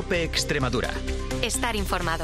COPE Extremadura. Estar informado.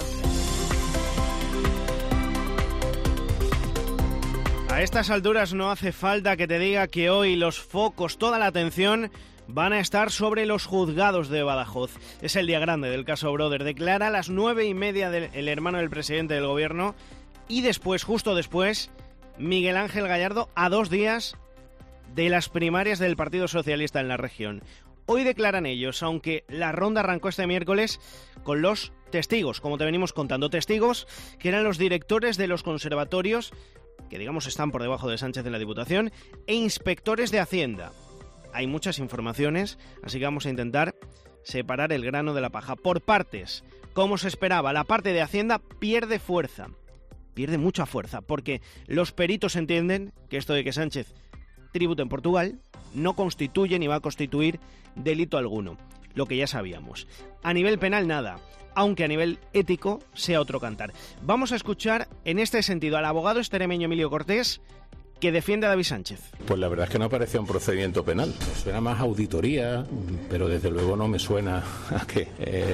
A estas alturas no hace falta que te diga que hoy los focos, toda la atención, van a estar sobre los juzgados de Badajoz. Es el día grande del caso Broder. Declara a las 9:30 el hermano del presidente del gobierno y después, justo después, Miguel Ángel Gallardo, a 2 días de las primarias del Partido Socialista en la región. Hoy declaran ellos, aunque la ronda arrancó este miércoles con los testigos, como te venimos contando, testigos que eran los directores de los conservatorios, que digamos están por debajo de Sánchez en la Diputación, e inspectores de Hacienda. Hay muchas informaciones, así que vamos a intentar separar el grano de la paja. Por partes, como se esperaba, la parte de Hacienda pierde fuerza, pierde mucha fuerza, porque los peritos entienden que esto de que Sánchez tribute en Portugal no constituye ni va a constituir delito alguno, lo que ya sabíamos. A nivel penal nada, aunque a nivel ético sea otro cantar. Vamos a escuchar en este sentido al abogado extremeño Emilio Cortés, que defiende a David Sánchez. Pues la verdad es que no parecía un procedimiento penal. Me suena más a auditoría, pero desde luego no me suena a que,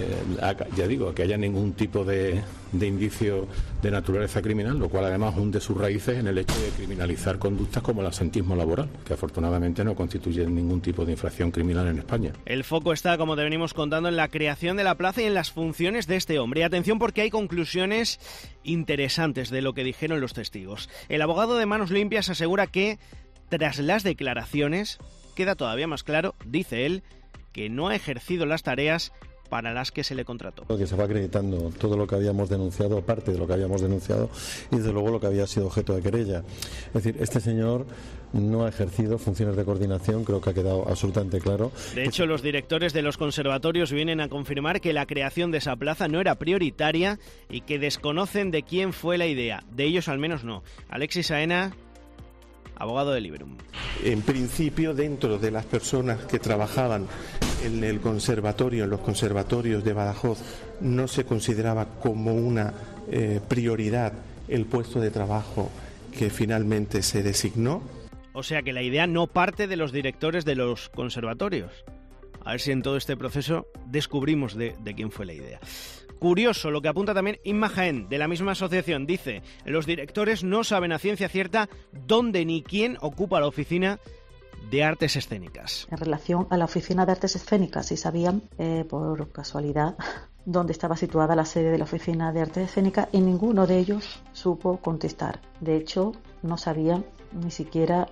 a que haya ningún tipo de indicio de naturaleza criminal, lo cual además hunde sus raíces en el hecho de criminalizar conductas como el absentismo laboral, que afortunadamente no constituyen ningún tipo de infracción criminal en España. El foco está, como te venimos contando, en la creación de la plaza y en las funciones de este hombre. Y atención, porque hay conclusiones interesantes de lo que dijeron los testigos. El abogado de Manos Limpias asegura que, tras las declaraciones, queda todavía más claro, dice él, que no ha ejercido las tareas para las que se le contrató. Que se va acreditando todo lo que habíamos denunciado, parte de lo que habíamos denunciado, y desde luego lo que había sido objeto de querella. Es decir, este señor no ha ejercido funciones de coordinación, creo que ha quedado absolutamente claro. De hecho, los directores de los conservatorios vienen a confirmar que la creación de esa plaza no era prioritaria y que desconocen de quién fue la idea. De ellos al menos no. Alexis Saena, abogado de Liberum. En principio, dentro de las personas que trabajaban en el conservatorio, en los conservatorios de Badajoz, no se consideraba como una prioridad el puesto de trabajo que finalmente se designó. O sea que la idea no parte de los directores de los conservatorios. A ver si en todo este proceso descubrimos de quién fue la idea. Curioso lo que apunta también Inma Jaén, de la misma asociación. Dice, los directores no saben a ciencia cierta dónde ni quién ocupa la oficina de artes escénicas. En relación a la oficina de artes escénicas, sí sabían, por casualidad, dónde estaba situada la sede de la oficina de artes escénicas y ninguno de ellos supo contestar. De hecho, no sabían ni siquiera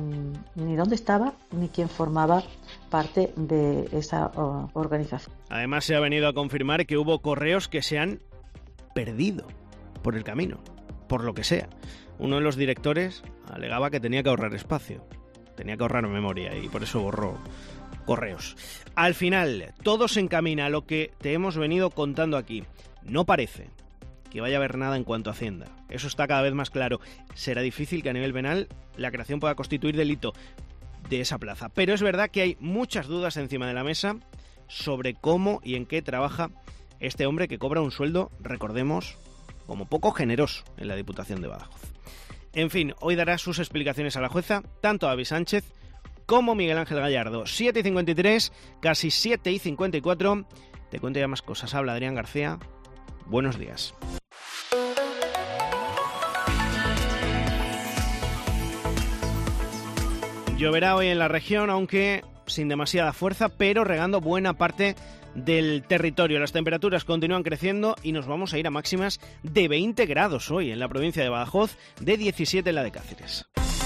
ni dónde estaba ni quién formaba parte de esa organización. Además, se ha venido a confirmar que hubo correos que se han perdido por el camino, por lo que sea. Uno de los directores alegaba que tenía que ahorrar espacio, tenía que ahorrar memoria y por eso borró correos. Al final, todo se encamina a lo que te hemos venido contando aquí. No parece que vaya a haber nada en cuanto a Hacienda. Eso está cada vez más claro. Será difícil que a nivel penal la creación pueda constituir delito de esa plaza. Pero es verdad que hay muchas dudas encima de la mesa sobre cómo y en qué trabaja este hombre que cobra un sueldo, recordemos, como poco generoso en la Diputación de Badajoz. En fin, hoy dará sus explicaciones a la jueza, tanto David Sánchez como Miguel Ángel Gallardo. 7:53, casi 7:54. Te cuento ya más cosas. Habla Adrián García. Buenos días. Lloverá hoy en la región, aunque sin demasiada fuerza, pero regando buena parte del territorio. Las temperaturas continúan creciendo y nos vamos a ir a máximas de 20 grados hoy en la provincia de Badajoz, de 17 en la de Cáceres.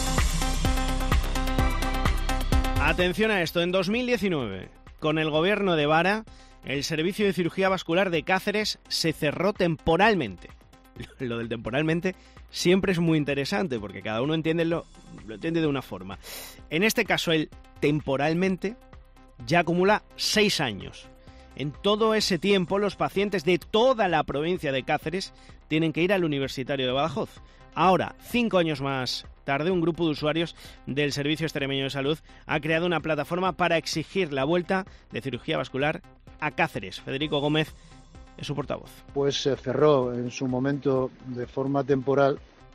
Atención a esto, en 2019, con el gobierno de Vara, el servicio de cirugía vascular de Cáceres se cerró temporalmente. Lo del temporalmente siempre es muy interesante porque cada uno lo entiende de una forma. En este caso, el temporalmente ya acumula 6 años. En todo ese tiempo, los pacientes de toda la provincia de Cáceres tienen que ir al Universitario de Badajoz. Ahora, 5 años más tarde, un grupo de usuarios del Servicio Extremeño de Salud ha creado una plataforma para exigir la vuelta de cirugía vascular a Cáceres. Federico Gómez es su portavoz. Pues se cerró en su momento de forma temporal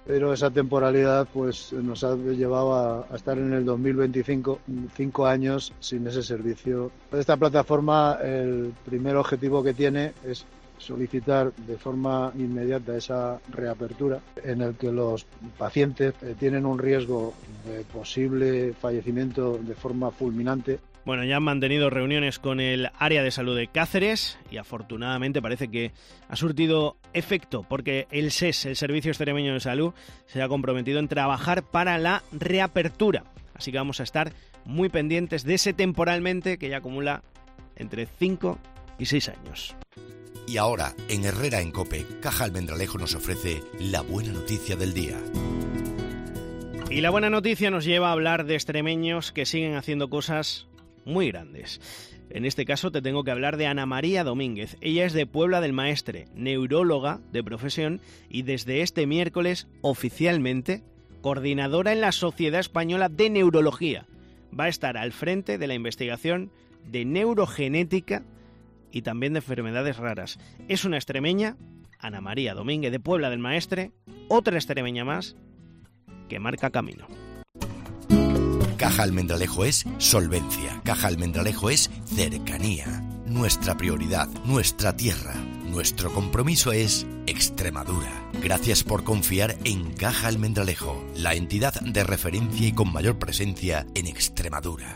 pero esa temporalidad pues nos ha llevado a estar en el 2025 5 años sin ese servicio. Esta plataforma, el primer objetivo que tiene es solicitar de forma inmediata esa reapertura, en el que los pacientes tienen un riesgo de posible fallecimiento de forma fulminante. Bueno, ya han mantenido reuniones con el área de salud de Cáceres y afortunadamente parece que ha surtido efecto, porque el SES, el Servicio Extremeño de Salud, se ha comprometido en trabajar para la reapertura. Así que vamos a estar muy pendientes de ese temporalmente que ya acumula entre 5 y 6 años. Y ahora, en Herrera en COPE, Caja Almendralejo nos ofrece la buena noticia del día. Y la buena noticia nos lleva a hablar de extremeños que siguen haciendo cosas muy grandes. En este caso te tengo que hablar de Ana María Domínguez. Ella es de Puebla del Maestre, neuróloga de profesión y desde este miércoles oficialmente coordinadora en la Sociedad Española de Neurología. Va a estar al frente de la investigación de neurogenética y también de enfermedades raras. Es una extremeña, Ana María Domínguez de Puebla del Maestre, otra extremeña más que marca camino. Caja Almendralejo es solvencia. Caja Almendralejo es cercanía. Nuestra prioridad, nuestra tierra. Nuestro compromiso es Extremadura. Gracias por confiar en Caja Almendralejo, la entidad de referencia y con mayor presencia en Extremadura.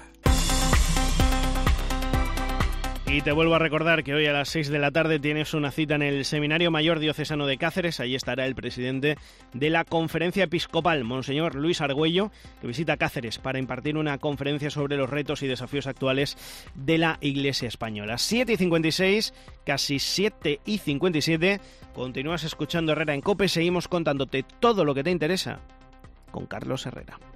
Y te vuelvo a recordar que hoy a las 6 de la tarde tienes una cita en el Seminario Mayor Diocesano de Cáceres. Allí estará el presidente de la Conferencia Episcopal, Monseñor Luis Argüello, que visita Cáceres para impartir una conferencia sobre los retos y desafíos actuales de la Iglesia española. 7:56, casi 7:57. Continúas escuchando Herrera en COPE. Seguimos contándote todo lo que te interesa con Carlos Herrera.